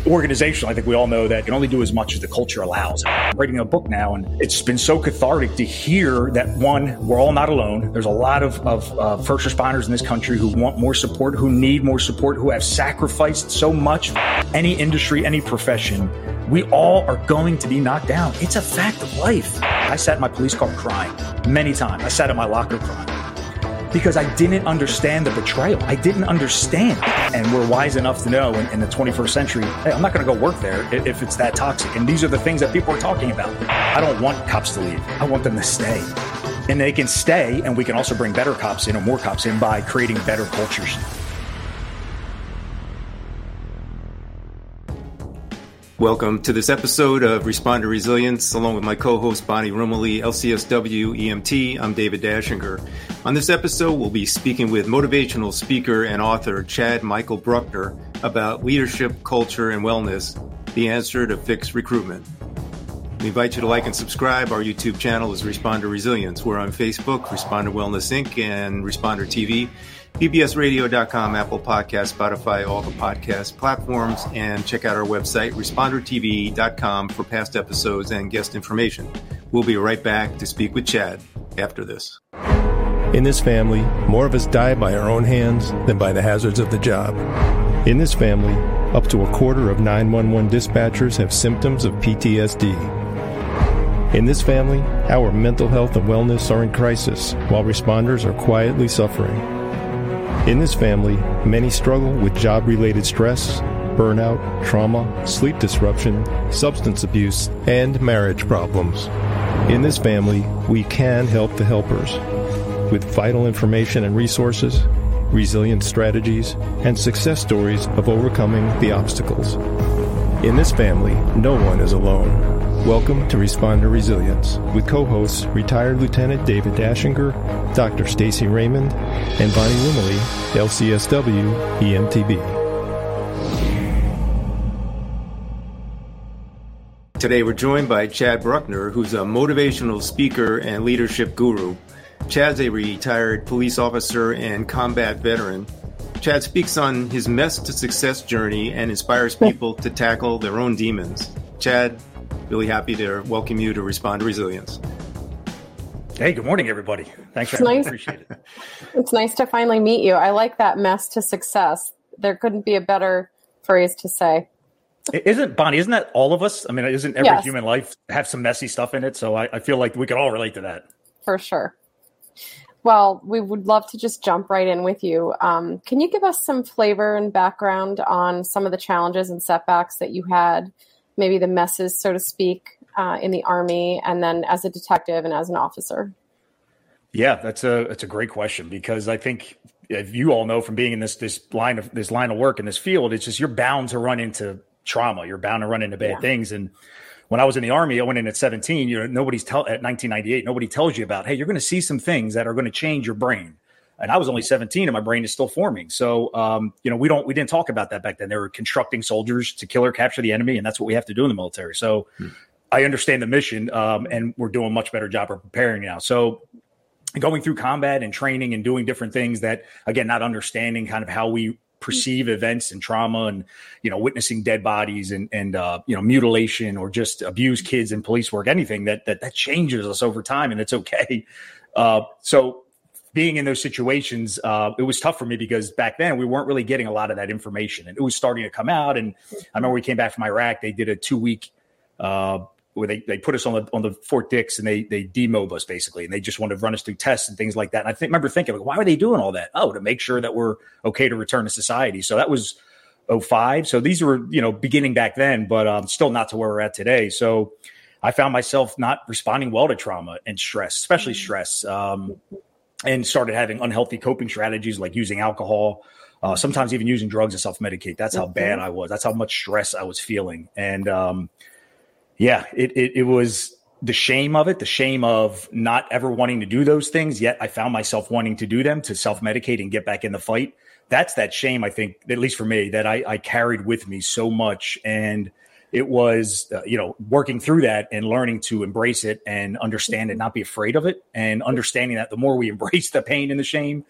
organizational, I think we all know that you can only do as much as the culture allows. I'm writing a book now, and it's been so cathartic to hear that, one, we're all not alone. There's a lot of first responders in this country who want more support, who need more support, who have sacrificed so much. Any industry, any profession, we all are going to be knocked down. It's a fact of life. I sat in my police car crying many times. I sat in my locker crying because I didn't understand the betrayal. I didn't understand. And we're wise enough to know in the 21st century, hey, I'm not going to go work there if it's that toxic. And these are the things that people are talking about. I don't want cops to leave. I want them to stay. And they can stay, and we can also bring better cops in or more cops in by creating better cultures. Welcome to this episode of Responder Resilience, along with my co-host Bonnie Rumley, LCSW EMT. I'm David Dashinger. On this episode, we'll be speaking with motivational speaker and author Chad Michael Bruckner about leadership, culture, and wellness, the answer to fix recruitment. We invite you to like and subscribe. Our YouTube channel is Responder Resilience. We're on Facebook, Responder Wellness Inc., and Responder TV. PBSradio.com, Apple Podcasts, Spotify, all the podcast platforms, and check out our website, ResponderTV.com, for past episodes and guest information. We'll be right back to speak with Chad after this. In this family, more of us die by our own hands than by the hazards of the job. In this family, up to a quarter of 911 dispatchers have symptoms of PTSD. In this family, our mental health and wellness are in crisis, while responders are quietly suffering. In this family, many struggle with job-related stress, burnout, trauma, sleep disruption, substance abuse, and marriage problems. In this family, we can help the helpers with vital information and resources, resilient strategies, and success stories of overcoming the obstacles. In this family, no one is alone. Welcome to Responder Resilience with co-hosts retired Lieutenant David Dashinger, Dr. Stacy Raymond, and Bonnie Rumley, LCSW EMTB. Today we're joined by Chad Bruckner, who's a motivational speaker and leadership guru. Chad's a retired police officer and combat veteran. Chad speaks on his mess to success journey and inspires people to tackle their own demons. Chad, really happy to welcome you to Respond to Resilience. Hey, good morning, everybody. Thanks for having me. Appreciate it. It's nice to finally meet you. I like that mess to success. There couldn't be a better phrase to say. Isn't that all of us? I mean, isn't every human life have some messy stuff in it? So I feel like we could all relate to that. For sure. Well, we would love to just jump right in with you. Can you give us some flavor and background on some of the challenges and setbacks that you had, maybe the messes, so to speak, in the Army, and then as a detective and as an officer? Yeah, that's a great question, because I think, if you all know from being in this line of work in this field, it's just you're bound to run into trauma. You're bound to run into bad things. And when I was in the Army, I went in at 17. At 1998, nobody tells you about, hey, you're going to see some things that are going to change your brain. And I was only 17 and my brain is still forming. So, we didn't talk about that back then. They were constructing soldiers to kill or capture the enemy. And that's what we have to do in the military. So I understand the mission, and we're doing a much better job of preparing now. So going through combat and training and doing different things that, again, not understanding kind of how we perceive events and trauma and, witnessing dead bodies and mutilation or just abused kids in police work, anything that changes us over time, and it's okay. So being in those situations, it was tough for me because back then we weren't really getting a lot of that information, and it was starting to come out. And I remember we came back from Iraq, they did a 2-week where they put us on the Fort Dix, and they demob us basically, and they just wanted to run us through tests and things like that. And I remember thinking, like, why were they doing all that? Oh, to make sure that we're okay to return to society. So that was 2005. So these were, beginning back then, but still not to where we're at today. So I found myself not responding well to trauma and stress, especially stress, and started having unhealthy coping strategies like using alcohol, sometimes even using drugs to self-medicate. That's how bad I was. That's how much stress I was feeling. And it was the shame of not ever wanting to do those things, yet I found myself wanting to do them, to self-medicate and get back in the fight. That's that shame, I think, at least for me, that I carried with me so much. And it was, working through that and learning to embrace it and understand it, not be afraid of it, and understanding that the more we embrace the pain and the shame,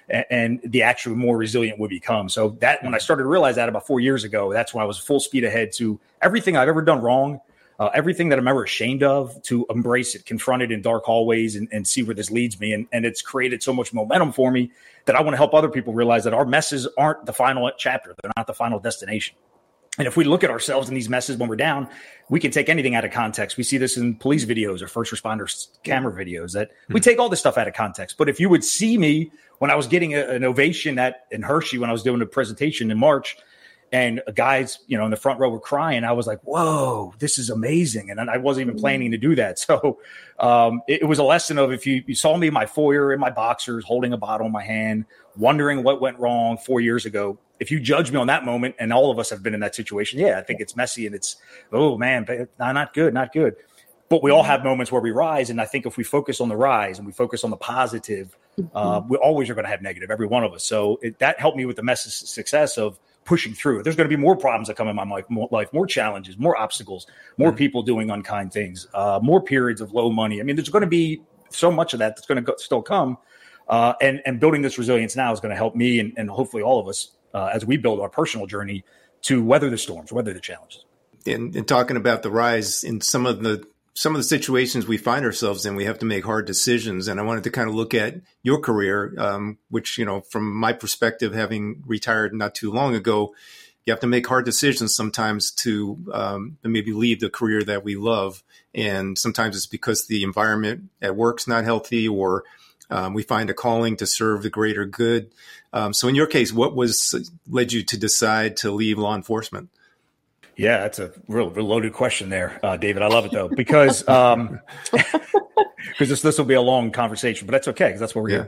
and the actual more resilient we become. So that when I started to realize that about 4 years ago, that's when I was full speed ahead to everything I've ever done wrong, everything that I'm ever ashamed of, to embrace it, confront it in dark hallways and see where this leads me. And it's created so much momentum for me that I want to help other people realize that our messes aren't the final chapter. They're not the final destination. And if we look at ourselves in these messes when we're down, we can take anything out of context. We see this in police videos or first responders camera videos, that we take all this stuff out of context. But if you would see me when I was getting an ovation in Hershey, when I was doing a presentation in March, and guys, in the front row were crying, I was like, whoa, this is amazing. And I wasn't even planning to do that. So it was a lesson of, if you saw me in my foyer, in my boxers, holding a bottle in my hand, wondering what went wrong 4 years ago, if you judge me on that moment, and all of us have been in that situation, I think it's messy and it's, oh man, not good. But we all have moments where we rise. And I think if we focus on the rise and we focus on the positive, we always are going to have negative, every one of us. So that helped me with the success of pushing through. There's going to be more problems that come in my life, more challenges, more obstacles, more people doing unkind things, more periods of low money. I mean, there's going to be so much of that that's going to still come. And building this resilience now is going to help me and hopefully all of us as we build our personal journey to weather the storms, weather the challenges. And talking about the rise in some of the situations we find ourselves in, we have to make hard decisions. And I wanted to kind of look at your career, which, from my perspective, having retired not too long ago, you have to make hard decisions sometimes to maybe leave the career that we love. And sometimes it's because the environment at work's not healthy, or we find a calling to serve the greater good. So in your case, what led you to decide to leave law enforcement? Yeah, that's a real loaded question there, David. I love it though, because this will be a long conversation, but that's okay, because that's what we're here.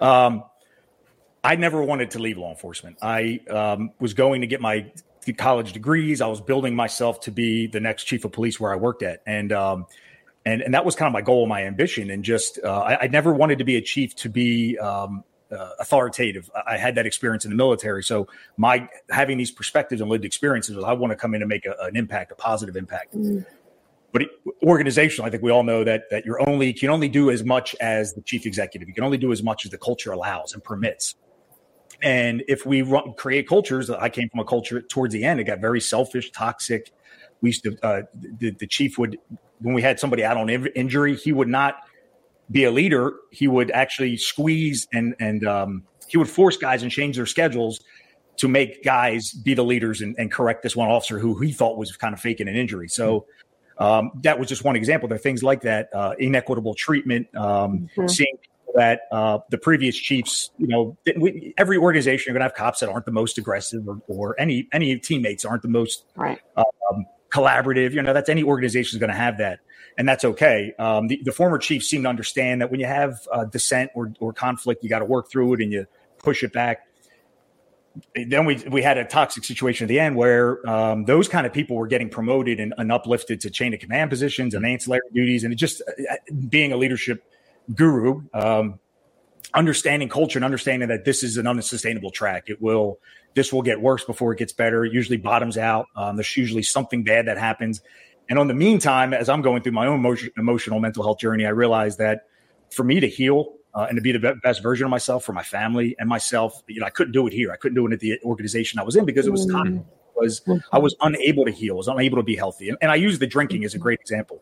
I never wanted to leave law enforcement. I was going to get my college degrees. I was building myself to be the next chief of police where I worked at, and that was kind of my goal, my ambition, and just I never wanted to be a chief to be authoritative. I had that experience in the military. So my having these perspectives and lived experiences, I want to come in and make an impact, a positive impact. But organizational, I think we all know that you can only do as much as the chief executive. You can only do as much as the culture allows and permits. And if we create cultures, I came from a culture towards the end, it got very selfish, toxic. We used to, the chief would, when we had somebody out on injury, he would not be a leader. He would actually squeeze and he would force guys and change their schedules to make guys be the leaders and correct this one officer who he thought was kind of faking an injury. So that was just one example. There are things like that, inequitable treatment, seeing that the previous chiefs, every organization, you're going to have cops that aren't the most aggressive or any teammates aren't the most collaborative. That's any organization is going to have that. And that's okay. The former chiefs seem to understand that when you have dissent or conflict, you got to work through it and you push it back. Then we had a toxic situation at the end where those kind of people were getting promoted and uplifted to chain of command positions and ancillary duties. And it just being a leadership guru, understanding culture and understanding that this is an unsustainable track. This will get worse before it gets better. It usually bottoms out. There's usually something bad that happens. And on the meantime, as I'm going through my own emotional mental health journey, I realized that for me to heal and to be the best version of myself for my family and myself, I couldn't do it here. I couldn't do it at the organization I was in because it was toxic. I was unable to heal. I was unable to be healthy. And I use the drinking as a great example.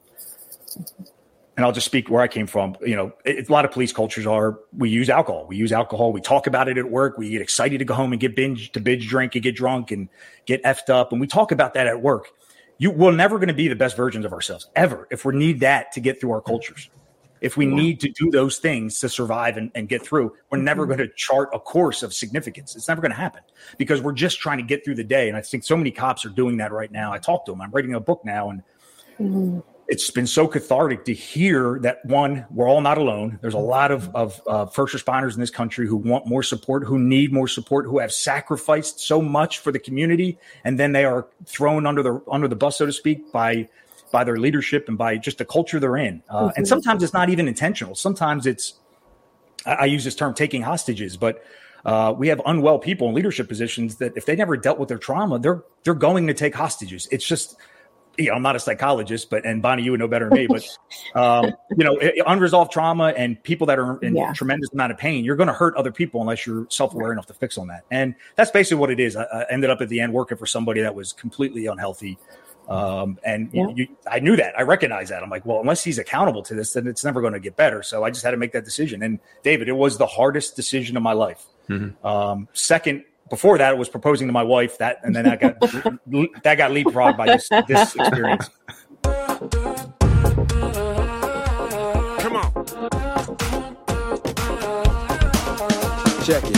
And I'll just speak where I came from. A lot of police cultures we use alcohol. We talk about it at work. We get excited to go home and binge drink and get drunk and get effed up. And we talk about that at work. We're never going to be the best versions of ourselves ever if we need that to get through our cultures. If we need to do those things to survive and get through, we're never going to chart a course of significance. It's never going to happen because we're just trying to get through the day. And I think so many cops are doing that right now. I talk to them. I'm writing a book now, and it's been so cathartic to hear that, one, we're all not alone. There's a lot of first responders in this country who want more support, who need more support, who have sacrificed so much for the community, and then they are thrown under the bus, so to speak, by their leadership and by just the culture they're in. And sometimes it's not even intentional. Sometimes it's, I use this term, taking hostages, but we have unwell people in leadership positions that if they never dealt with their trauma, they're going to take hostages. It's just I'm not a psychologist, and Bonnie, you would know better than me, but, unresolved trauma and people that are in tremendous amount of pain, you're going to hurt other people unless you're self-aware enough to fix on that. And that's basically what it is. I ended up at the end working for somebody that was completely unhealthy. I knew that. I recognized that. I'm like, well, unless he's accountable to this, then it's never going to get better. So I just had to make that decision. And David, it was the hardest decision of my life. Second, before that, it was proposing to my wife. That got leapfrogged by this experience. Come on, check it.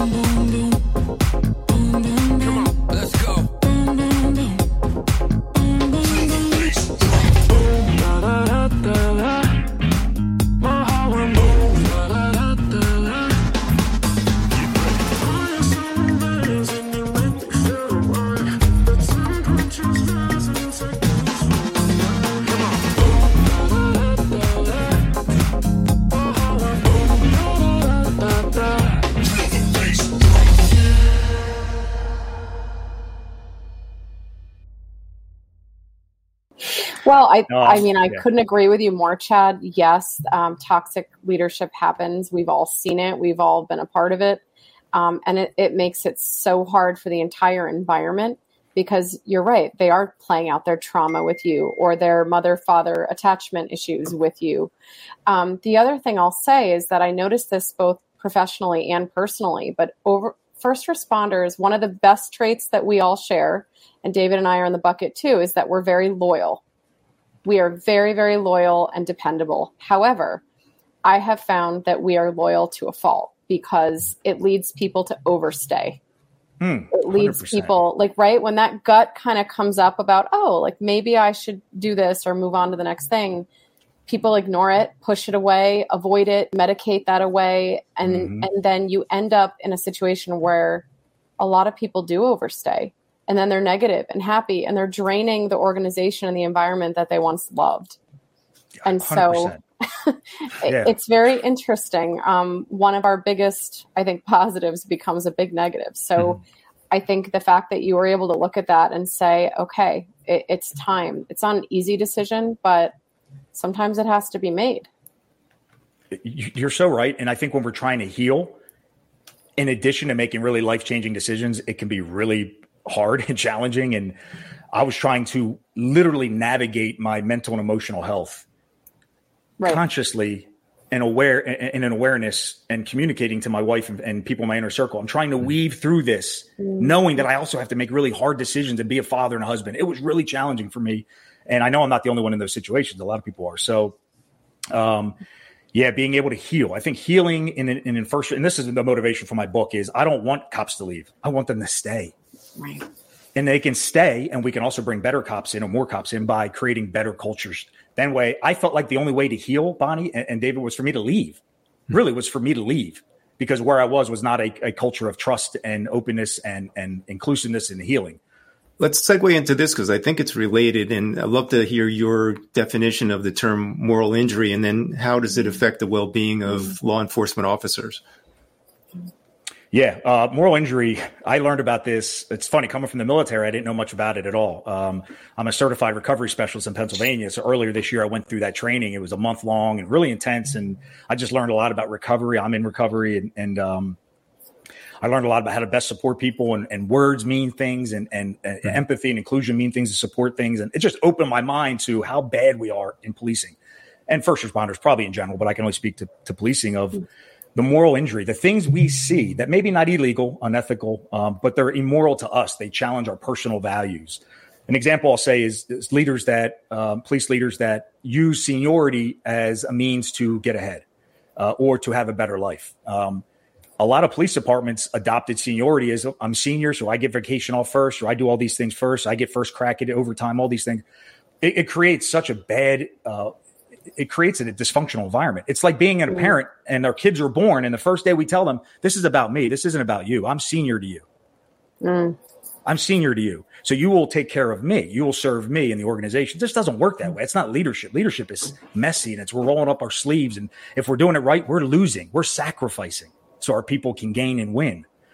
Come on, let's go. Well, I couldn't agree with you more, Chad. Yes, toxic leadership happens. We've all seen it. We've all been a part of it. And it makes it so hard for the entire environment because you're right. They are playing out their trauma with you or their mother-father attachment issues with you. The other thing I'll say is that I noticed this both professionally and personally, but over first responders, one of the best traits that we all share, and David and I are in the bucket too, is that we're very loyal. We are very, very loyal and dependable. However, I have found that we are loyal to a fault because it leads people to overstay. It leads 100%. People when that gut kind of comes up about, maybe I should do this or move on to the next thing. People ignore it, push it away, avoid it, medicate that away. And then you end up in a situation where a lot of people do overstay. And then they're negative and happy, and they're draining the organization and the environment that they once loved. And 100%. So it's very interesting. One of our biggest, I think, positives becomes a big negative. So I think the fact that you were able to look at that and say, okay, it's time. It's not an easy decision, but sometimes it has to be made. You're so right. And I think when we're trying to heal, in addition to making really life-changing decisions, it can be really hard and challenging. And I was trying to literally navigate my mental and emotional health consciously and in an awareness and communicating to my wife and people in my inner circle. I'm trying to weave through this, knowing that I also have to make really hard decisions and be a father and a husband. It was really challenging for me. And I know I'm not the only one in those situations. A lot of people are. So, being able to heal. I think healing in first, and this is the motivation for my book, is I don't want cops to leave. I want them to stay. Right. And they can stay, and we can also bring better cops in or more cops in by creating better cultures. That way, I felt like the only way to heal, Bonnie and David, was for me to leave. Really was for me to leave, because where I was not a culture of trust and openness and inclusiveness and healing. Let's segue into this because I think it's related, and I'd love to hear your definition of the term moral injury, and then how does it affect the well-being of law enforcement officers? Yeah, moral injury. I learned about this. It's funny, coming from the military, I didn't know much about it at all. I'm a certified recovery specialist in Pennsylvania. So earlier this year, I went through that training. It was a month long and really intense. And I just learned a lot about recovery. I'm in recovery, and I learned a lot about how to best support people, and words mean things, and empathy and inclusion mean things to support things. And it just opened my mind to how bad we are in policing and first responders, probably in general, but I can only speak to policing of the moral injury, the things we see that maybe not illegal, unethical, but they're immoral to us. They challenge our personal values. An example I'll say is leaders that police leaders that use seniority as a means to get ahead or to have a better life. A lot of police departments adopted seniority as I'm senior, so I get vacation off first, or I do all these things first. I get first crack at it overtime, all these things. It creates such a bad it creates a dysfunctional environment. It's like being a parent and their kids are born, and the first day we tell them, this is about me. This isn't about you. I'm senior to you. I'm senior to you. So you will take care of me. You will serve me in the organization. This doesn't work that way. It's not leadership. Leadership is messy, and we're rolling up our sleeves. And if we're doing it right, we're losing. We're sacrificing so our people can gain and win.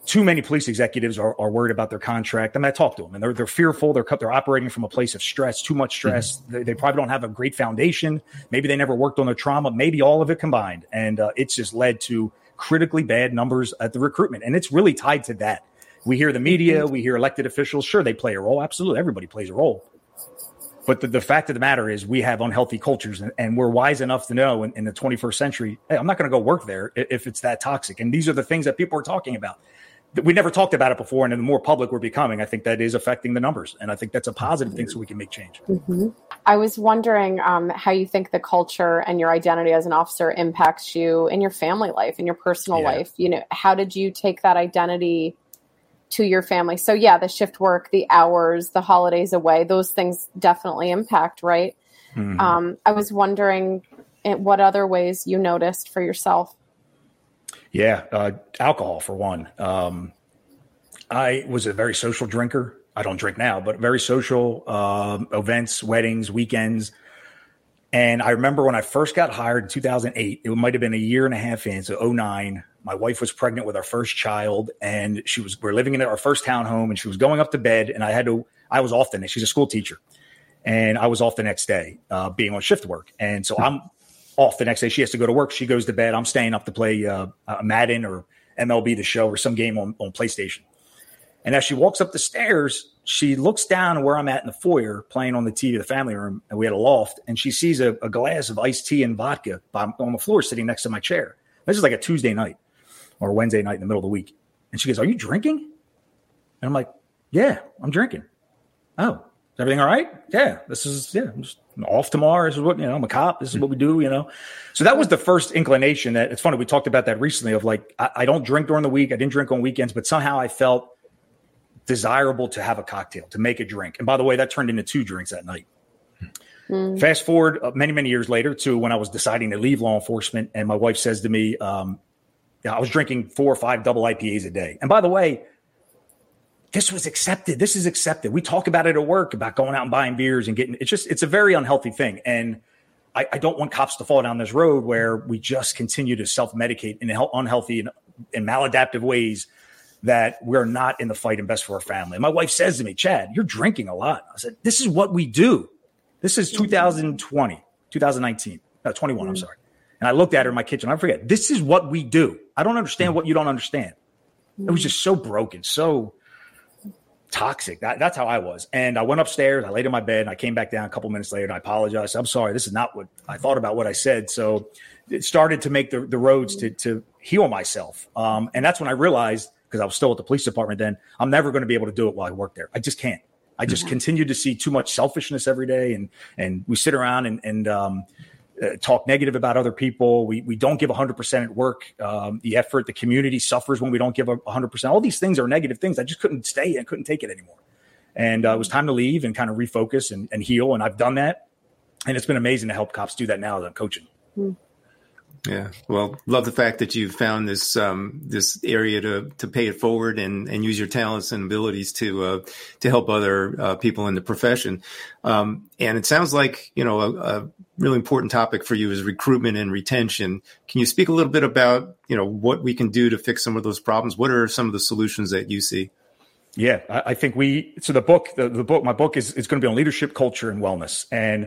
too many police executives are worried about their contract. I mean, I talk to them and they're fearful. They're operating from a place of stress, too much stress. Mm-hmm. They probably don't have a great foundation. Maybe they never worked on their trauma, maybe all of it combined. And it's just led to critically bad numbers at the recruitment. And it's really tied to that. We hear the media, we hear elected officials. Sure, they play a role. Absolutely. Everybody plays a role. But the fact of the matter is we have unhealthy cultures and we're wise enough to know in the 21st century, hey, I'm not going to go work there if it's that toxic. And these are the things that people are talking about. We never talked about it before. And the more public we're becoming, I think that is affecting the numbers. And I think that's a positive thing so we can make change. Mm-hmm. I was wondering how you think the culture and your identity as an officer impacts you in your family life, in your personal life. You know, how did you take that identity to your family? So the shift work, the hours, the holidays away, those things definitely impact, right? Mm-hmm. I was wondering what other ways you noticed for yourself. Alcohol for one. I was a very social drinker. I don't drink now, but very social, events, weddings, weekends. And I remember when I first got hired in 2008, it might've been a year and a half in, so 2009, my wife was pregnant with our first child and we're living in our first townhome and she was going up to bed and I was off the next, she's a school teacher and I was off the next day, being on shift work. And so I'm off the next day. She has to go to work. She goes to bed. I'm staying up to play Madden or MLB The Show or some game on PlayStation. And as she walks up the stairs, she looks down where I'm at in the foyer playing on the TV of the family room. And we had a loft and she sees a glass of iced tea and vodka on the floor sitting next to my chair. This is like a Tuesday night or Wednesday night in the middle of the week. And she goes, "Are you drinking?" And I'm like, "Yeah, I'm drinking." "Oh, is everything all right?" "Yeah, I'm just off tomorrow. This is what, I'm a cop. This is what we do, So that was the first inclination that it's funny. We talked about that recently of like, I don't drink during the week. I didn't drink on weekends, but somehow I felt desirable to have a cocktail, to make a drink. And by the way, that turned into 2 drinks that night. Fast forward many, many years later to when I was deciding to leave law enforcement. And my wife says to me, I was drinking 4 or 5 double IPAs a day. And by the way, this was accepted. This is accepted. We talk about it at work about going out and buying beers and it's a very unhealthy thing. And I don't want cops to fall down this road where we just continue to self-medicate in unhealthy and maladaptive ways that we're not in the fight and best for our family. And my wife says to me, "Chad, you're drinking a lot." I said, "This is what we do." This is 2019, 21, I'm sorry. And I looked at her in my kitchen. I forget. This is what we do. I don't understand what you don't understand. It was just so broken, so toxic. That's how I was. And I went upstairs. I laid in my bed. And I came back down a couple minutes later and I apologized. "I'm sorry. This is not what I thought about what I said." So it started to make the roads to heal myself. And that's when I realized, because I was still at the police department then, I'm never going to be able to do it while I work there. I just can't. I just continue to see too much selfishness every day. And we sit around and talk negative about other people. We don't give 100% at work. The effort, the community suffers when we don't give 100%. All these things are negative things. I just couldn't stay and couldn't take it anymore. And it was time to leave and kind of refocus and heal. And I've done that. And it's been amazing to help cops do that now as I'm coaching. Yeah. Well, love the fact that you've found this area to pay it forward and use your talents and abilities to help other people in the profession. And it sounds like, a really important topic for you is recruitment and retention. Can you speak a little bit about, what we can do to fix some of those problems? What are some of the solutions that you see? Yeah, I think my book is going to be on leadership, culture, and wellness. And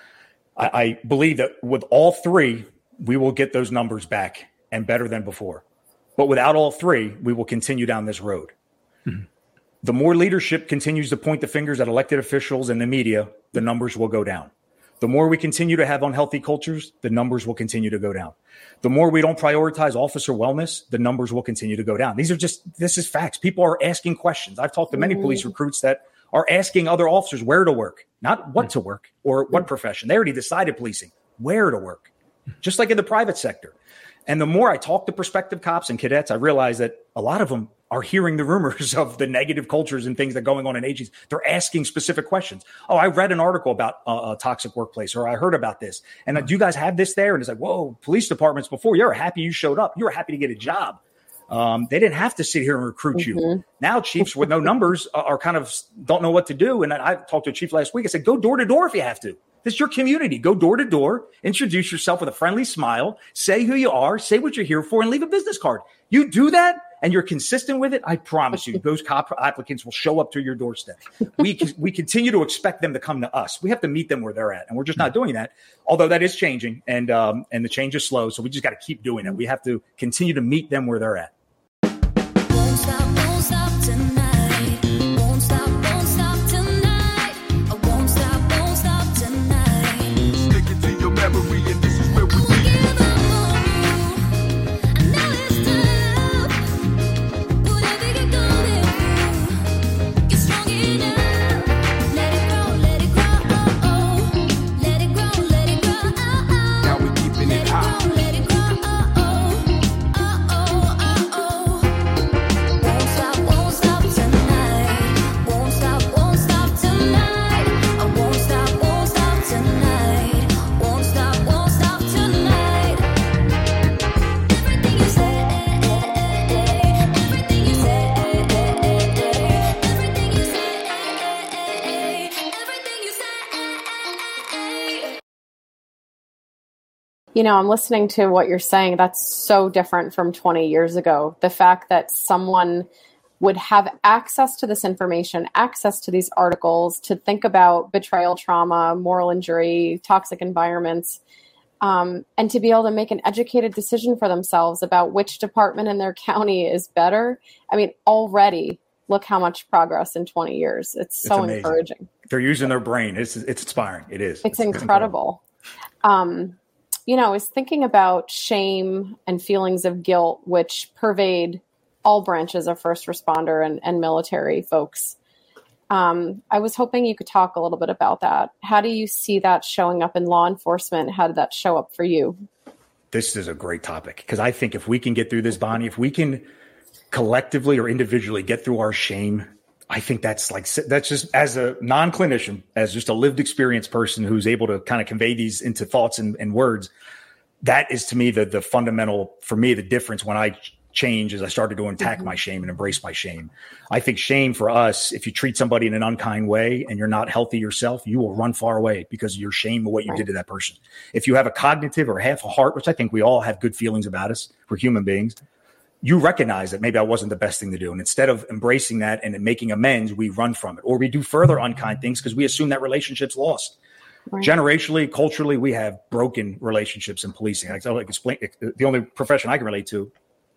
I believe that with all 3, we will get those numbers back and better than before. But without all 3, we will continue down this road. Mm-hmm. The more leadership continues to point the fingers at elected officials and the media, the numbers will go down. The more we continue to have unhealthy cultures, the numbers will continue to go down. The more we don't prioritize officer wellness, the numbers will continue to go down. This is facts. People are asking questions. I've talked to many police recruits that are asking other officers where to work, not what to work or what profession. They already decided policing, where to work. Just like in the private sector. And the more I talk to prospective cops and cadets, I realize that a lot of them are hearing the rumors of the negative cultures and things that are going on in agencies. They're asking specific questions. "Oh, I read an article about a toxic workplace," or "I heard about this. And do you guys have this there?" And it's like, whoa, police departments before, you were happy you showed up. You were happy to get a job. They didn't have to sit here and recruit you. Now chiefs with no numbers are kind of don't know what to do. And I talked to a chief last week. I said, go door to door if you have to. This is your community. Go door to door, introduce yourself with a friendly smile, say who you are, say what you're here for, and leave a business card. You do that, and you're consistent with it, I promise you, those cop applicants will show up to your doorstep. We continue to expect them to come to us. We have to meet them where they're at, and we're just not doing that. Although that is changing, and the change is slow, so we just got to keep doing it. We have to continue to meet them where they're at. Won't stop tonight. Won't stop tonight. I won't stop tonight. Stick it to your memory, and this is where we Won't give up on you. I know it's tough. Whatever you're going through, you're strong enough. Let it grow, oh. Let it grow, oh. Now we're keeping it high. Let it grow, oh. Won't stop tonight. Won't stop tonight. I won't stop tonight. Won't stop tonight. Everything you say, everything you say, everything you say, everything you say. You know, I'm listening to what you're saying. That's so different from 20 years ago. The fact that someone would have access to this information, access to these articles, to think about betrayal, trauma, moral injury, toxic environments, and to be able to make an educated decision for themselves about which department in their county is better. I mean, already look how much progress in 20 years. It's so amazing. encouraging. They're using their brain. It's inspiring. It is. It's incredible. You know, I was thinking about shame and feelings of guilt, which pervade all branches of first responder and military folks. I was hoping you could talk a little bit about that. How do you see that showing up in law enforcement? How did that show up for you? This is a great topic because I think if we can get through this, Bonnie, if we can collectively or individually get through our shame, I think that's just as a non-clinician, as just a lived experience person who's able to kind of convey these into thoughts and words. That is to me the fundamental, for me, the difference when I change as I started to attack my shame and embrace my shame. I think shame for us, if you treat somebody in an unkind way and you're not healthy yourself, you will run far away because of your shame of what you did to that person. If you have a cognitive or half a heart, which I think we all have good feelings about us, we're human beings, you recognize that maybe I wasn't the best thing to do. And instead of embracing that and making amends, we run from it, or we do further unkind things because we assume that relationship's lost. Right. Generationally, culturally, we have broken relationships in policing. I explain the only profession I can relate to.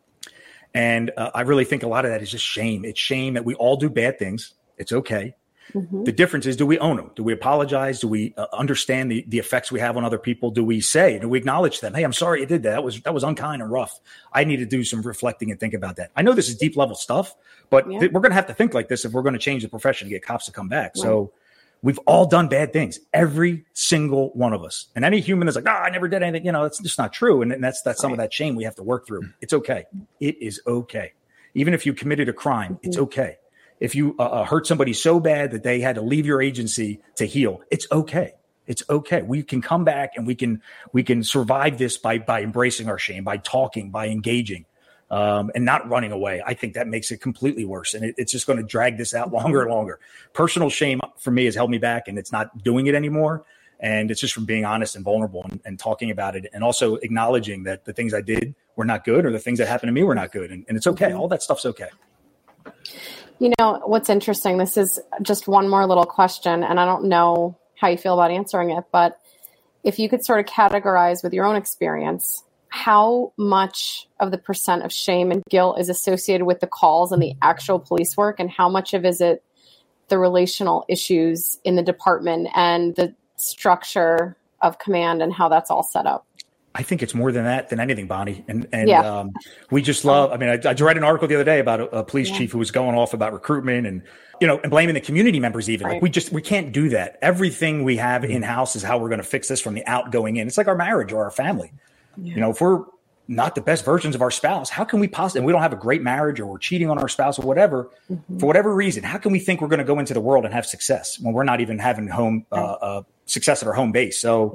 And I really think a lot of that is just shame. It's shame that we all do bad things. It's okay. Mm-hmm. The difference is, do we own them? Do we apologize? Do we understand the effects we have on other people? Do we acknowledge them? Hey, I'm sorry you did that. That was unkind and rough. I need to do some reflecting and think about that. I know this is deep level stuff, but we're going to have to think like this if we're going to change the profession to get cops to come back. Right. So we've all done bad things, every single one of us. And any human is like, I never did anything. You know, it's just not true. And that's some of that shame we have to work through. It's okay. It is okay. Even if you committed a crime, it's okay. If you hurt somebody so bad that they had to leave your agency to heal, it's okay. It's okay. We can come back and we can survive this by embracing our shame, by talking, by engaging, and not running away. I think that makes it completely worse. And it's just going to drag this out longer and longer. Personal shame for me has held me back, and it's not doing it anymore. And it's just from being honest and vulnerable and talking about it, and also acknowledging that the things I did were not good, or the things that happened to me were not good. And it's okay. All that stuff's okay. You know, what's interesting, this is just one more little question, and I don't know how you feel about answering it, but if you could sort of categorize with your own experience, how much of the percent of shame and guilt is associated with the calls and the actual police work, and how much of is it the relational issues in the department and the structure of command and how that's all set up? I think it's more than that, than anything, Bonnie. And we just love, I mean, I read an article the other day about a police chief who was going off about recruitment and, and blaming the community members even. Right. Like we can't do that. Everything we have in-house is how we're going to fix this from the out going in. It's like our marriage or our family. Yeah. If we're not the best versions of our spouse, how can we possibly, and we don't have a great marriage, or we're cheating on our spouse or whatever, for whatever reason, how can we think we're going to go into the world and have success when we're not even having success at our home base? So,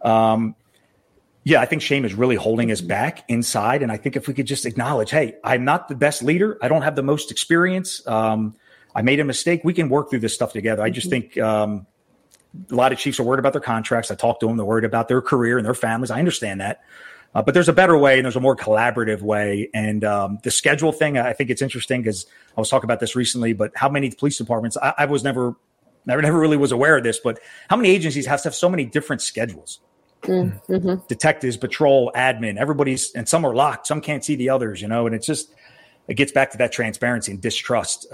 I think shame is really holding us back inside. And I think if we could just acknowledge, hey, I'm not the best leader. I don't have the most experience. I made a mistake. We can work through this stuff together. I just think a lot of chiefs are worried about their contracts. I talk to them. They're worried about their career and their families. I understand that. But there's a better way and there's a more collaborative way. And the schedule thing, I think it's interesting because I was talking about this recently, but how many police departments, I was never really was aware of this, but how many agencies have to have so many different schedules? Mm-hmm. Detectives, patrol, admin, everybody's, and some are locked, some can't see the others, and it gets back to that transparency and distrust.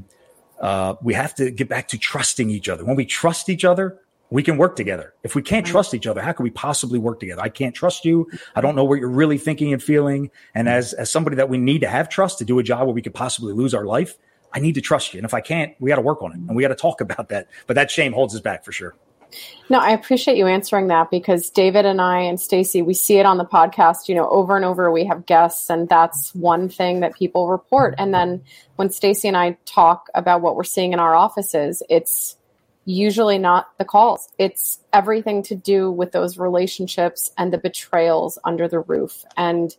We have to get back to trusting each other. When we trust each other, we can work together. If we can't trust each other, how can we possibly work together? I can't trust you. I don't know what you're really thinking and feeling. And as somebody that we need to have trust to do a job where we could possibly lose our life, I need to trust you. And if I can't, we got to work on it and we got to talk about that. But that shame holds us back for sure. No, I appreciate you answering that because David and I and Stacy, we see it on the podcast, over and over. We have guests and that's one thing that people report. And then when Stacy and I talk about what we're seeing in our offices, it's usually not the calls. It's everything to do with those relationships and the betrayals under the roof. And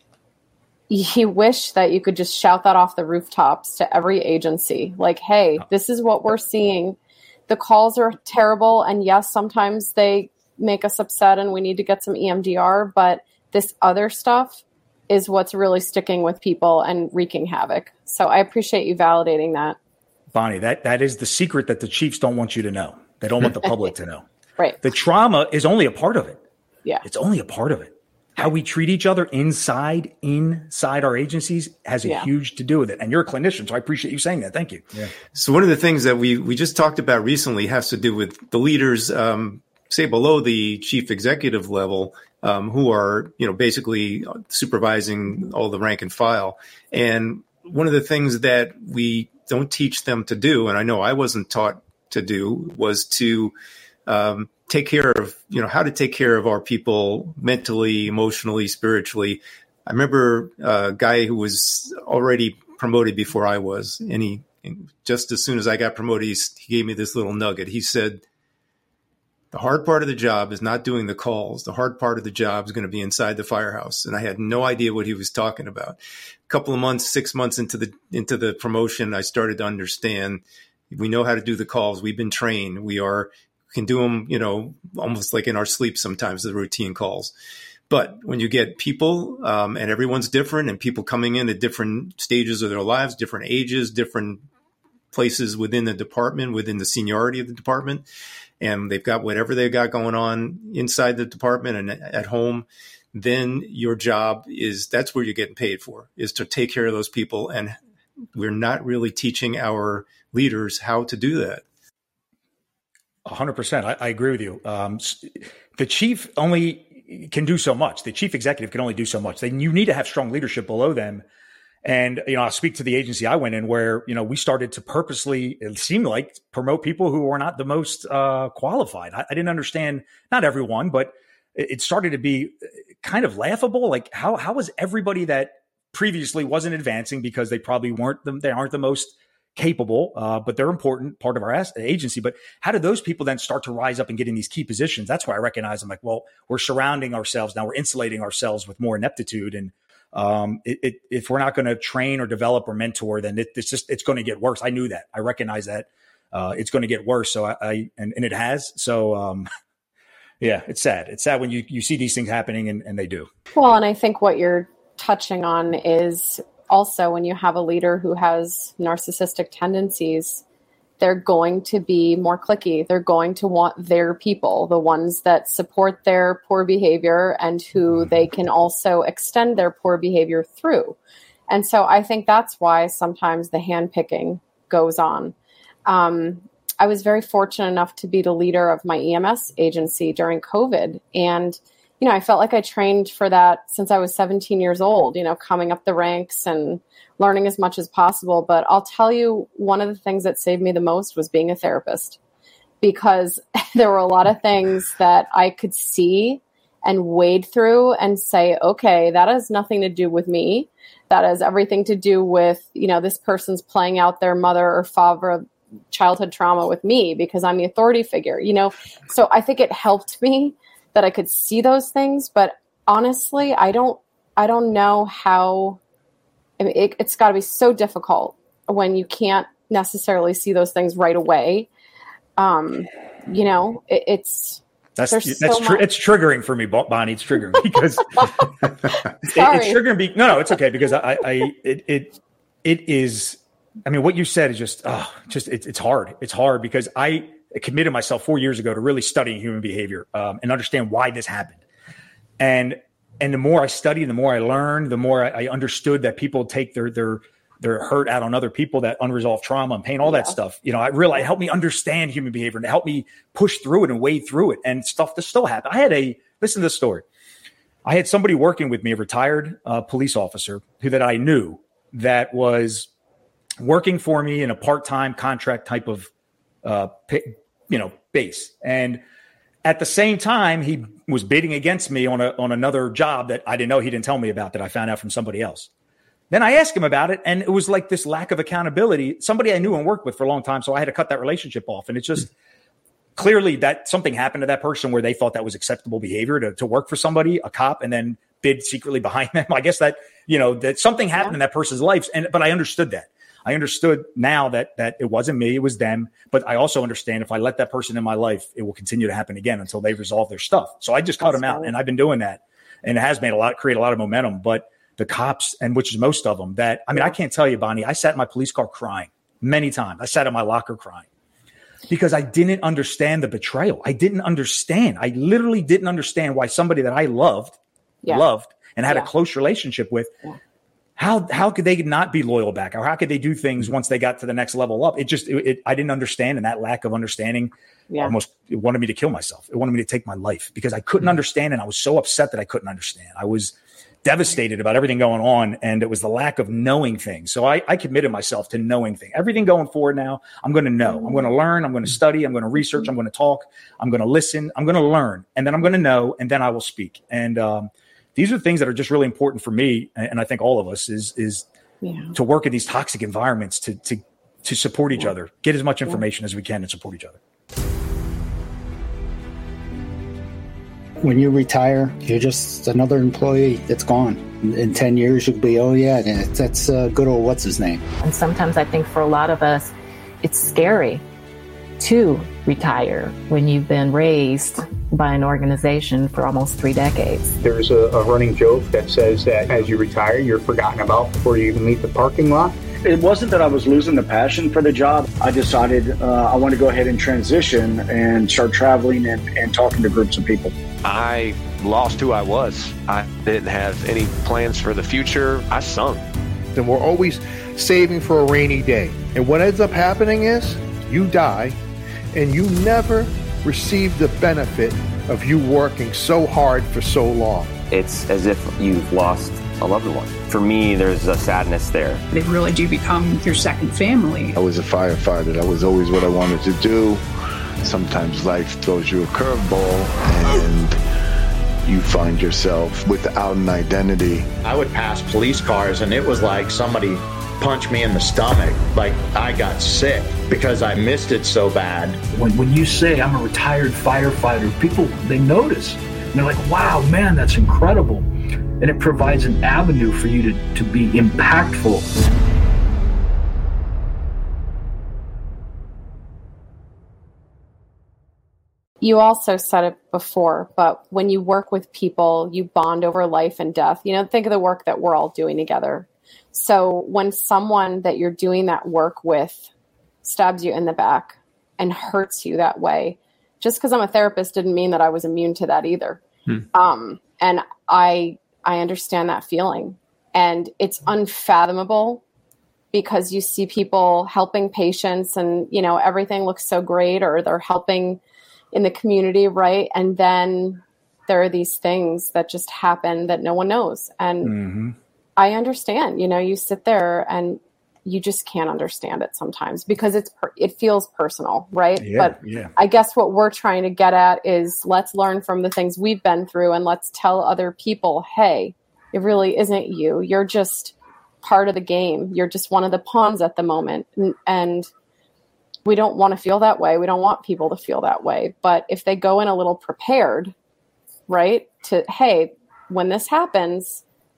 you wish that you could just shout that off the rooftops to every agency. Like, hey, this is what we're seeing. The calls are terrible. And yes, sometimes they make us upset and we need to get some EMDR. But this other stuff is what's really sticking with people and wreaking havoc. So I appreciate you validating that. Bonnie, that is the secret that the chiefs don't want you to know. They don't want the public to know. Right. The trauma is only a part of it. Yeah. It's only a part of it. How we treat each other inside our agencies has a huge to do with it. And you're a clinician, so I appreciate you saying that. Thank you. Yeah. So one of the things that we just talked about recently has to do with the leaders, say below the chief executive level, who are, basically supervising all the rank and file. And one of the things that we don't teach them to do, and I know I wasn't taught to do, was to take care of, how to take care of our people mentally, emotionally, spiritually. I remember a guy who was already promoted before I was, and just as soon as I got promoted, he gave me this little nugget. He said, the hard part of the job is not doing the calls. The hard part of the job is going to be inside the firehouse. And I had no idea what he was talking about. A couple of months, 6 months into the promotion, I started to understand we know how to do the calls. We've been trained. We can do them, almost like in our sleep sometimes, the routine calls. But when you get people, and everyone's different and people coming in at different stages of their lives, different ages, different places within the department, within the seniority of the department, and they've got whatever they've got going on inside the department and at home, then your job that's where you're getting paid for, is to take care of those people. And we're not really teaching our leaders how to do that. 100%. I agree with you. The chief only can do so much. The chief executive can only do so much. You need to have strong leadership below them. And, I'll speak to the agency I went in where, we started to purposely, it seemed like, promote people who were not the most qualified. I didn't understand, not everyone, but it started to be kind of laughable. Like how was everybody that previously wasn't advancing because they probably they aren't the most capable, but they're important part of our agency. But how did those people then start to rise up and get in these key positions? That's why I recognize I'm like, well, we're surrounding ourselves now. We're insulating ourselves with more ineptitude. And if we're not going to train or develop or mentor, then it's going to get worse. I knew that. I recognize that it's going to get worse. So and it has. So yeah, it's sad. It's sad when you see these things happening and they do. Well, and I think what you're touching on is also when you have a leader who has narcissistic tendencies, they're going to be more cliquey. They're going to want their people, the ones that support their poor behavior and who they can also extend their poor behavior through. And so I think that's why sometimes the handpicking goes on. I was very fortunate enough to be the leader of my EMS agency during COVID. And, I felt like I trained for that since I was 17 years old, coming up the ranks and learning as much as possible. But I'll tell you, one of the things that saved me the most was being a therapist, because there were a lot of things that I could see and wade through and say, okay, that has nothing to do with me. That has everything to do with, this person's playing out their mother or father childhood trauma with me because I'm the authority figure, So I think it helped me that I could see those things. But honestly, I don't know how. It's got to be so difficult when you can't necessarily see those things right away. That's That's There's so much. It's triggering for me, Bonnie. It's triggering because it's triggering me. No, it's okay because it is. I mean, what you said is just it's hard. It's hard because I committed myself 4 years ago to really studying human behavior and understand why this happened. And the more I studied, the more I learned, the more I understood that people take their hurt out on other people, that unresolved trauma and pain, all that stuff. You know, it helped me understand human behavior and it helped me push through it and wade through it, and stuff that still happened. Listen to this story. I had somebody working with me, a retired police officer that I knew that was working for me in a part-time contract type of, base. And at the same time, he was bidding against me on another job that I didn't know, he didn't tell me about, that I found out from somebody else. Then I asked him about it, and it was like this lack of accountability. Somebody I knew and worked with for a long time, so I had to cut that relationship off. And it's just clearly that something happened to that person where they thought that was acceptable behavior to work for somebody, a cop, and then bid secretly behind them. I guess that, that something happened in that person's life. But I understood that. I understood now that it wasn't me, it was them. But I also understand if I let that person in my life, it will continue to happen again until they resolve their stuff. So I just cut them out, and I've been doing that, and it has create a lot of momentum. But the cops, and which is most of them, I can't tell you, Bonnie, I sat in my police car crying many times. I sat in my locker crying because I didn't understand the betrayal. I didn't understand. I literally didn't understand why somebody that I loved and had a close relationship with, how could they not be loyal back? Or how could they do things once they got to the next level up? I didn't understand. And that lack of understanding almost, it wanted me to kill myself. It wanted me to take my life because I couldn't understand. And I was so upset that I couldn't understand. I was devastated about everything going on. And it was the lack of knowing things. So I committed myself to knowing things. Everything going forward now, I'm going to know. I'm going to learn. I'm going to study. I'm going to research. I'm going to talk. I'm going to listen. I'm going to learn. And then I'm going to know. And then I will speak. And these are things that are just really important for me. And I think all of us is to work in these toxic environments to support each other, get as much information as we can and support each other. When you retire, you're just another employee that's gone. In 10 years, you'll be, that's good old what's his name. And sometimes I think for a lot of us, it's scary to retire when you've been raised by an organization for almost 3 decades. There's a running joke that says that as you retire, you're forgotten about before you even leave the parking lot. It wasn't that I was losing the passion for the job. I decided I want to go ahead and transition and start traveling and talking to groups of people. I lost who I was. I didn't have any plans for the future. I sunk. And we're always saving for a rainy day. And what ends up happening is you die and you never receive the benefit of you working so hard for so long. It's as if you've lost a loved one. For me, there's a sadness there. They really do become your second family. I was a firefighter. That was always what I wanted to do. Sometimes life throws you a curveball and you find yourself without an identity. I would pass police cars and it was like somebody punched me in the stomach. Like I got sick because I missed it so bad. When you say I'm a retired firefighter, people, they notice. And they're like, wow, man, that's incredible. And it provides an avenue for you to be impactful. You also said it before, but when you work with people, you bond over life and death. Think of the work that we're all doing together. So when someone that you're doing that work with stabs you in the back and hurts you that way, just because I'm a therapist didn't mean that I was immune to that either. And I understand that feeling. And it's unfathomable because you see people helping patients and, everything looks so great, or they're helping in the community, right? And then there are these things that just happen that no one knows. And I understand, you sit there and you just can't understand it sometimes because it feels personal, right? But I guess what we're trying to get at is let's learn from the things we've been through and let's tell other people, hey, it really isn't you. You're just part of the game. You're just one of the pawns at the moment. And we don't want to feel that way. We don't want people to feel that way. But if they go in a little prepared, right, to, hey, when this happens,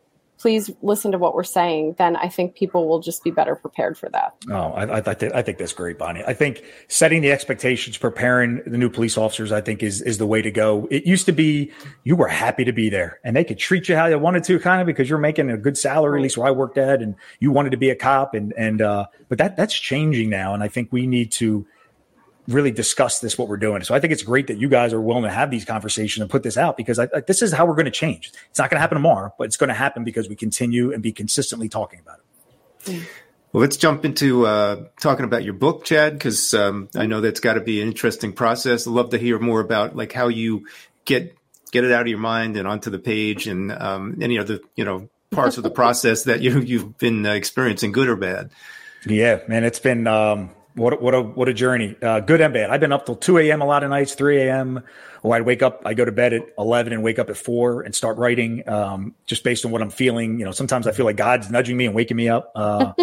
please listen to what we're saying, then I think people will just be better prepared for that. Oh, I think that's great, Bonnie. I think setting the expectations, preparing the new police officers, I think is the way to go. It used to be you were happy to be there and they could treat you how they wanted to, kind of, because you're making a good salary, at least where I worked at, and you wanted to be a cop. But that's changing now. And I think we need to really discuss what we're doing. So I think it's great that you guys are willing to have these conversations and put this out, because this is how we're going to change. It's not going to happen tomorrow, but it's going to happen because we continue and be consistently talking about it. Well, let's jump into talking about your book, Chad, because I know that's got to be an interesting process. I'd love to hear more about like how you get it out of your mind and onto the page, and any other parts of the process that you've been experiencing, good or bad. Yeah, man, it's been what a journey, good and bad. I've been up till 2 a.m. a lot of nights, 3 a.m. Or I'd wake up, I go to bed at 11 and wake up at 4 and start writing, just based on what I'm feeling. Sometimes I feel like God's nudging me and waking me up.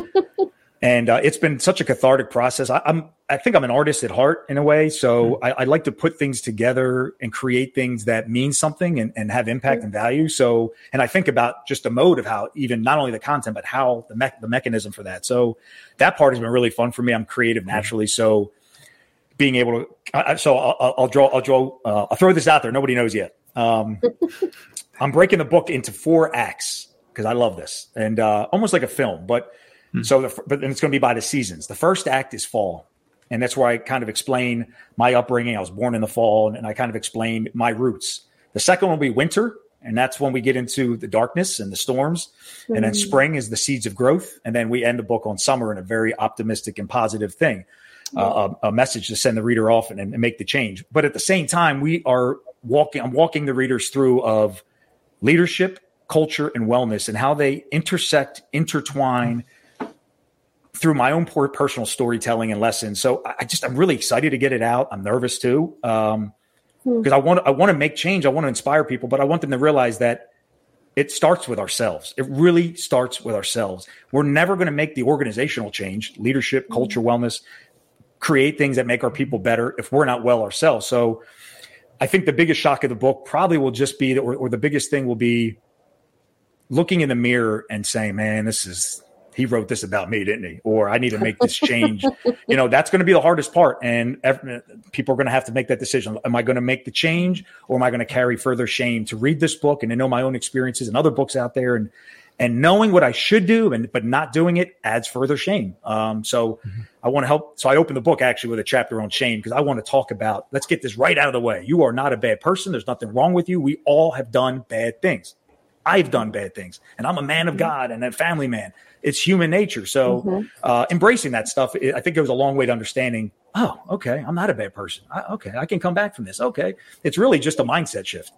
And it's been such a cathartic process. I think I'm an artist at heart in a way. So I like to put things together and create things that mean something and have impact and value. So, and I think about just the mode of how, even not only the content, but how the mechanism for that. So that part has been really fun for me. I'm creative naturally. So being able to, I'll throw this out there. Nobody knows yet. I'm breaking the book into 4 acts because I love this, and almost like a film, but it's going to be by the seasons. The first act is fall. And that's where I kind of explain my upbringing. I was born in the fall, and I kind of explain my roots. The second one will be winter, and that's when we get into the darkness and the storms. Mm-hmm. And then spring is the seeds of growth. And then we end the book on summer in a very optimistic and positive thing, a message to send the reader off and make the change. But at the same time, I'm walking the readers through of leadership, culture, and wellness, and how they intertwine through my own personal storytelling and lessons. So I'm really excited to get it out. I'm nervous too, because I want to make change. I want to inspire people, but I want them to realize that it starts with ourselves. It really starts with ourselves. We're never going to make the organizational change, leadership, culture, wellness, create things that make our people better if we're not well ourselves. So I think the biggest shock of the book probably will just be, or the biggest thing will be looking in the mirror and saying, man, he wrote this about me, didn't he? Or I need to make this change. That's going to be the hardest part. And people are going to have to make that decision. Am I going to make the change, or am I going to carry further shame to read this book and to know my own experiences and other books out there, and knowing what I should do, but not doing it adds further shame. I want to help. So I opened the book actually with a chapter on shame, because I want to talk about, let's get this right out of the way. You are not a bad person. There's nothing wrong with you. We all have done bad things. I've done bad things, and I'm a man of God and a family man. It's human nature. So embracing that stuff, I think goes a long way to understanding, oh, okay, I'm not a bad person. I can come back from this. Okay. It's really just a mindset shift.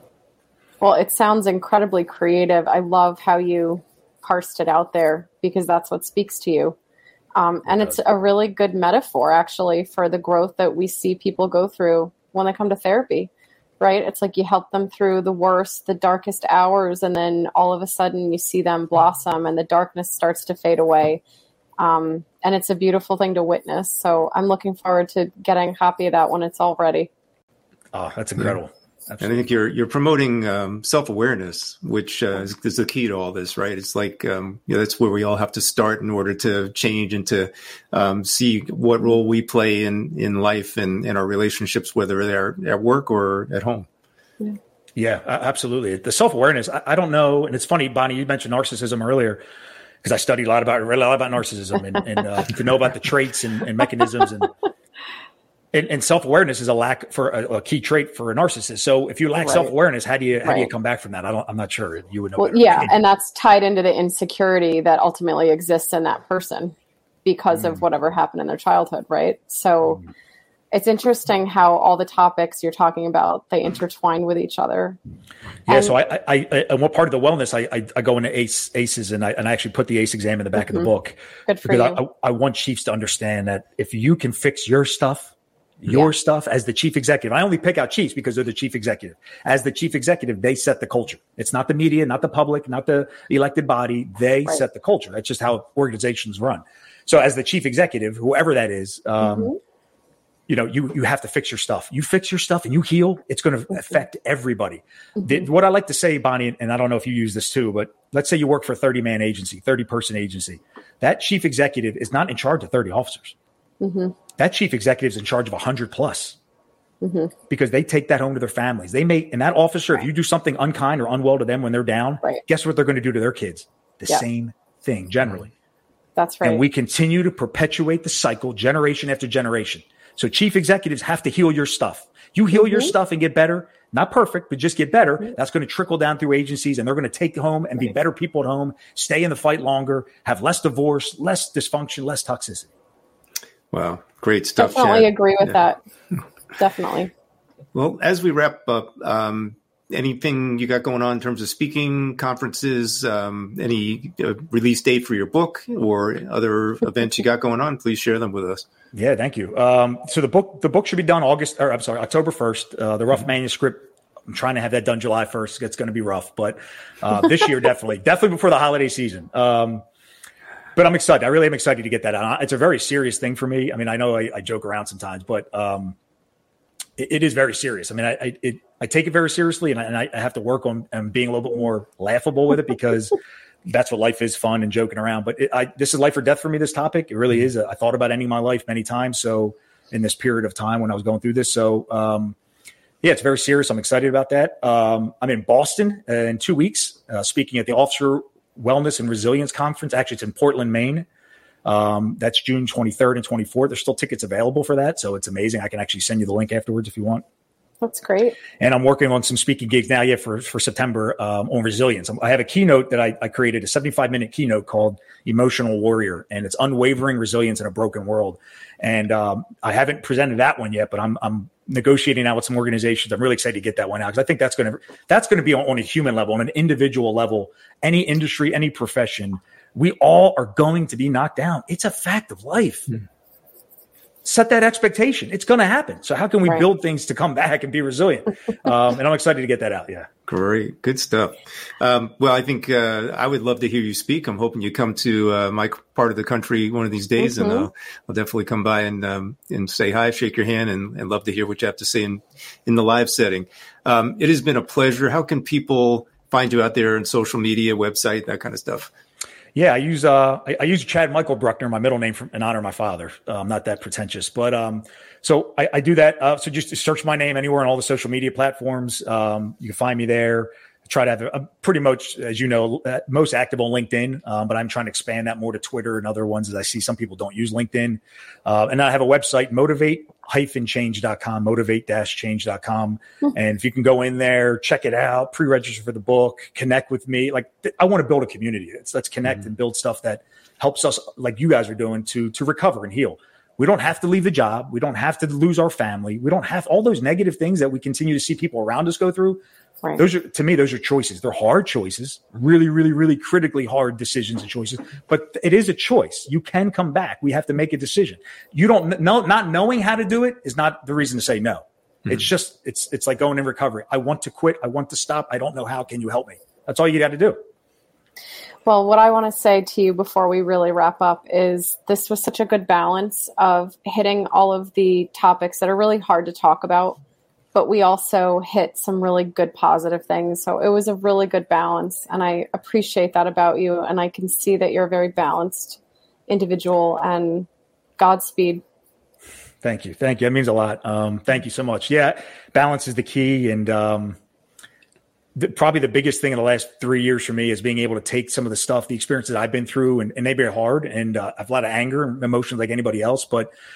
Well, it sounds incredibly creative. I love how you parsed it out there, because that's what speaks to you. And it's a really good metaphor, actually, for the growth that we see people go through when they come to therapy. Right? It's like you help them through the worst, the darkest hours, and then all of a sudden you see them blossom and the darkness starts to fade away. And it's a beautiful thing to witness. So I'm looking forward to getting a copy of that when it's all ready. Oh, that's incredible. And I think you're promoting self-awareness, which is the key to all this, right? It's like that's where we all have to start in order to change and to see what role we play in life and in our relationships, whether they're at work or at home. Yeah, absolutely. The self-awareness, I don't know. And it's funny, Bonnie, you mentioned narcissism earlier, because I studied read a lot about narcissism and to know about the traits and mechanisms and self-awareness is a key trait for a narcissist. So if you lack self-awareness, how do you come back from that? I'm not sure you would know. Well, yeah. And that's tied into the insecurity that ultimately exists in that person because of whatever happened in their childhood. Right. So it's interesting how all the topics you're talking about, they intertwine with each other. Yeah. So and what part of the wellness, I go into ACEs and I actually put the ACE exam in the back of the book. Good for because you. I want chiefs to understand that if you can fix your stuff as the chief executive. I only pick out chiefs because they're the chief executive. As the chief executive, they set the culture. It's not the media, not the public, not the elected body. They set the culture. That's just how organizations run. So as the chief executive, whoever that is, you have to fix your stuff. You fix your stuff and you heal, it's going to affect everybody. What I like to say, Bonnie, and I don't know if you use this too, but let's say you work for a 30-man agency, 30-person agency. That chief executive is not in charge of 30 officers. That chief executive is in charge of 100 plus because they take that home to their families. And that officer, if you do something unkind or unwell to them when they're down, guess what they're going to do to their kids? The same thing generally. That's right. And we continue to perpetuate the cycle generation after generation. So chief executives have to heal your stuff. You heal your stuff and get better, not perfect, but just get better. That's going to trickle down through agencies, and they're going to take home and be better people at home, stay in the fight longer, have less divorce, less dysfunction, less toxicity. Wow. Great stuff. Definitely Chad. agree with that. Definitely. Well, as we wrap up, anything you got going on in terms of speaking, conferences, any release date for your book or other events you got going on, please share them with us. Yeah, thank you. So the book should be done October 1st. The rough manuscript, I'm trying to have that done July 1st. It's going to be rough, but this year, definitely before the holiday season. But I'm excited. I really am excited to get that out. It's a very serious thing for me. I mean, I know I joke around sometimes, but it is very serious. I mean, I take it very seriously, and I have to work on being a little bit more laughable with it because that's what life is, fun and joking around. But this is life or death for me, this topic. It really is. I thought about ending my life many times. So in this period of time when I was going through this. So, it's very serious. I'm excited about that. I'm in Boston in 2 weeks, speaking at the Officer Wellness and Resilience Conference. Actually, it's in Portland, Maine. That's June 23rd and 24th. There's still tickets available for that. So it's amazing. I can actually send you the link afterwards if you want. That's great. And I'm working on some speaking gigs now, for September on resilience. I have a keynote that I created, a 75-minute keynote called Emotional Warrior, and it's unwavering resilience in a broken world. And I haven't presented that one yet, but I'm negotiating now with some organizations. I'm really excited to get that one out because I think that's going to be on a human level, on an individual level, any industry, any profession. We all are going to be knocked down. It's a fact of life. Set that expectation. It's going to happen. So how can we build things to come back and be resilient? And I'm excited to get that out. Yeah. Great. Good stuff. Well, I think I would love to hear you speak. I'm hoping you come to my part of the country one of these days, and I'll definitely come by and say hi, shake your hand, and love to hear what you have to say in the live setting. It has been a pleasure. How can people find you out there on social media, website, that kind of stuff? Yeah, I use Chad Michael Bruckner, my middle name, in honor of my father. I'm not that pretentious, but so I do that. So just search my name anywhere on all the social media platforms. You can find me there. I try to have pretty much, as you know, most active on LinkedIn, but I'm trying to expand that more to Twitter and other ones as I see some people don't use LinkedIn. And I have a website, motivate-change.com, motivate-change.com. And if you can go in there, check it out, pre-register for the book, connect with me. Like I want to build a community. Let's connect and build stuff that helps us, like you guys are doing, to recover and heal. We don't have to leave the job. We don't have to lose our family. We don't have all those negative things that we continue to see people around us go through. Right. Those are choices. They're hard choices, really, really, really critically hard decisions and choices. But it is a choice. You can come back. We have to make a decision. You don't know, not knowing how to do it is not the reason to say no. It's just, it's like going in recovery. I want to quit. I want to stop. I don't know how. Can you help me? That's all you got to do. Well, what I want to say to you before we really wrap up is this was such a good balance of hitting all of the topics that are really hard to talk about, but we also hit some really good positive things. So it was a really good balance, and I appreciate that about you. And I can see that you're a very balanced individual, and Godspeed. Thank you. That means a lot. Thank you so much. Yeah, balance is the key. And probably the biggest thing in the last 3 years for me is being able to take some of the stuff, the experiences I've been through, and they've been hard. And I have a lot of anger and emotions like anybody else,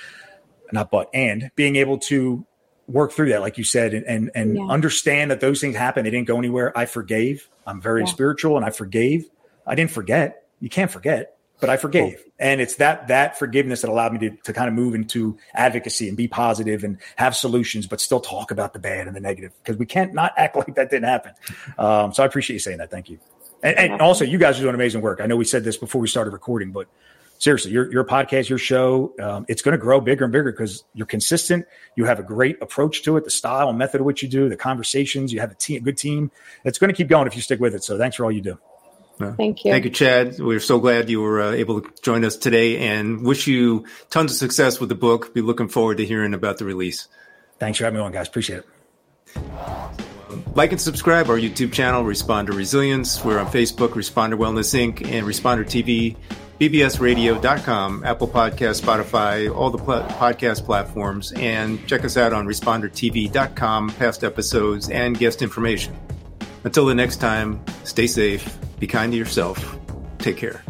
and being able to work through that, like you said, and understand that those things happen. They didn't go anywhere. I forgave. I'm very spiritual, and I forgave. I didn't forget. You can't forget, but I forgave. And it's that forgiveness that allowed me to kind of move into advocacy and be positive and have solutions, but still talk about the bad and the negative, because we can't not act like that didn't happen. So I appreciate you saying that. Thank you. And also, you guys are doing amazing work. I know we said this before we started recording, but seriously, your podcast, your show, it's going to grow bigger and bigger because you're consistent. You have a great approach to it, the style and method of what you do, the conversations. You have a good team. It's going to keep going if you stick with it. So thanks for all you do. Thank you. Thank you, Chad. We're so glad you were able to join us today, and wish you tons of success with the book. Be looking forward to hearing about the release. Thanks for having me on, guys. Appreciate it. Like and subscribe our YouTube channel, Responder Resilience. We're on Facebook, Responder Wellness Inc., and Responder TV, bbsradio.com, Apple Podcasts, Spotify, all the podcast platforms, and check us out on respondertv.com, past episodes, and guest information. Until the next time, stay safe, be kind to yourself, take care.